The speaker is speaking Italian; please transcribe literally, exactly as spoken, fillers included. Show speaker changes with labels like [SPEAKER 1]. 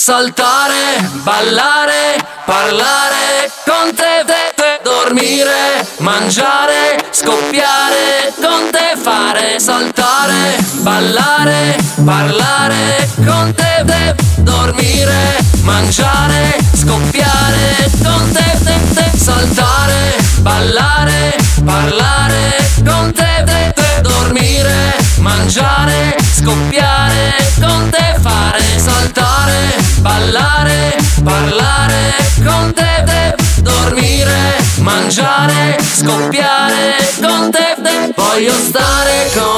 [SPEAKER 1] Saltare, ballare, parlare con te, te, te. Dormire, mangiare, scoppiare con te, fare. Saltare, ballare, parlare con te, te. Dormire, mangiare, scoppiare con te, te, te. Saltare, ballare, parlare con te, te, te. Dormire, mangiare, scoppiare con te, fare. Saltare, ballare, parlare con te, te. Dormire, mangiare, scoppiare con te, te. Voglio stare con